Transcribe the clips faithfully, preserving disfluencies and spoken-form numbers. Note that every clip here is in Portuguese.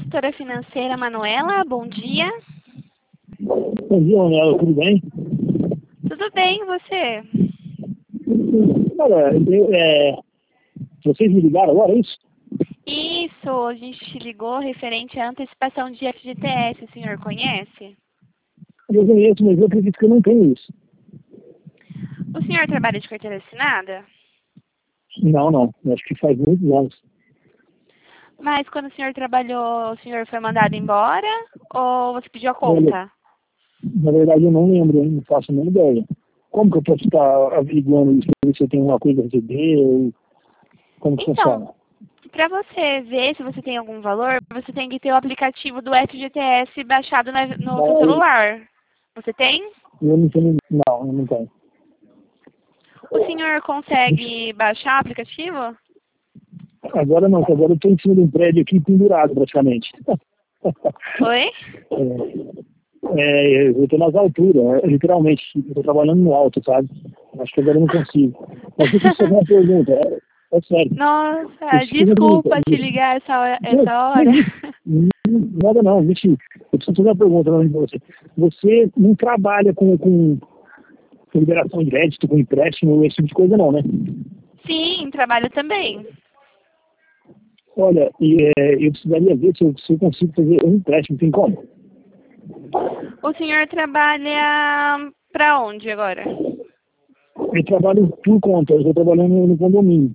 gestora financeira Manuela, bom dia. Bom dia, Manuela, tudo bem? Tudo bem, e você? Olha, eu, é, vocês me ligaram agora, é isso? Isso, a gente te ligou referente à antecipação de F G T S, o senhor conhece? Eu conheço, mas eu acredito que eu não tenho isso. O senhor trabalha de carteira assinada? Não, não, eu acho que faz muitos anos. Mas quando o senhor trabalhou, o senhor foi mandado embora ou você pediu a Olha, conta? na verdade eu não lembro, hein? Não faço a menor ideia. Como que eu posso estar averiguando isso, pra ver se eu tenho uma coisa a receber, ou como que Então, funciona? para você ver se você tem algum valor, você tem que ter o aplicativo do F G T S baixado na- no seu Mas celular. Você tem? eu não tenho, não, eu não tenho. O senhor consegue baixar o aplicativo? Agora não, porque agora eu estou em cima de um prédio aqui pendurado praticamente. Oi? É, é, eu estou nas alturas, é, literalmente, eu estou trabalhando no alto, sabe? Acho que agora eu não consigo. Mas deixa eu te fazer uma pergunta, é, é sério. Nossa, Deixa eu te fazer uma desculpa te pergunta. ligar essa hora. Não, Essa que hora. isso? Não, nada não, vixe, eu preciso fazer uma pergunta pra você. Você não trabalha com, com, com liberação de crédito, com empréstimo, esse tipo de coisa não, né? Sim, trabalho também. Olha, e, é, eu precisaria ver se eu, se eu consigo fazer um empréstimo, tem como? O senhor trabalha pra onde agora? Eu trabalho por conta, eu estou trabalhando no condomínio.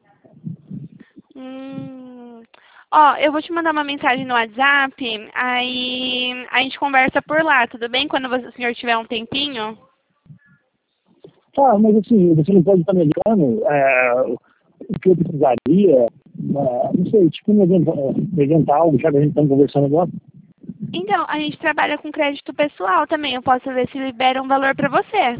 Hum. Ó, eu vou te mandar uma mensagem no WhatsApp, aí a gente conversa por lá, tudo bem? Quando você- o senhor tiver um tempinho? Ah, mas assim, você não pode estar me ligando é, o que eu precisaria, é, não sei, tipo, me adiantar, me adiantar algo, já que a gente está conversando agora. Então, a gente trabalha com crédito pessoal também. Eu posso ver se libera um valor pra você.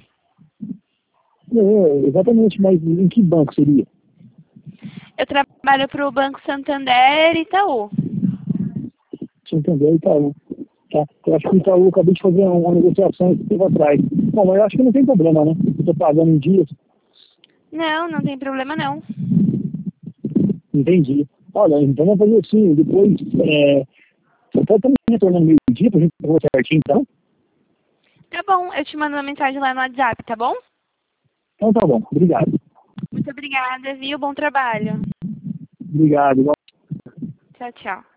É, exatamente, mas em que banco seria? Eu trabalho pro Banco Santander e Itaú. Você entendeu? Itaú. Tá? Eu acho que o Itaú, eu acabei de fazer uma negociação esse tempo atrás. Bom, mas eu acho que não tem problema, né? Eu estou pagando em dias, Não, não tem problema não. entendi. Olha, então vamos fazer assim, depois, é, você pode estar me retornando meio-dia para a gente fazer certinho, então? Tá bom, eu te mando uma mensagem lá no WhatsApp, tá bom? Então tá bom, obrigado. Muito obrigada, viu? Bom trabalho. Obrigado. Tchau, tchau.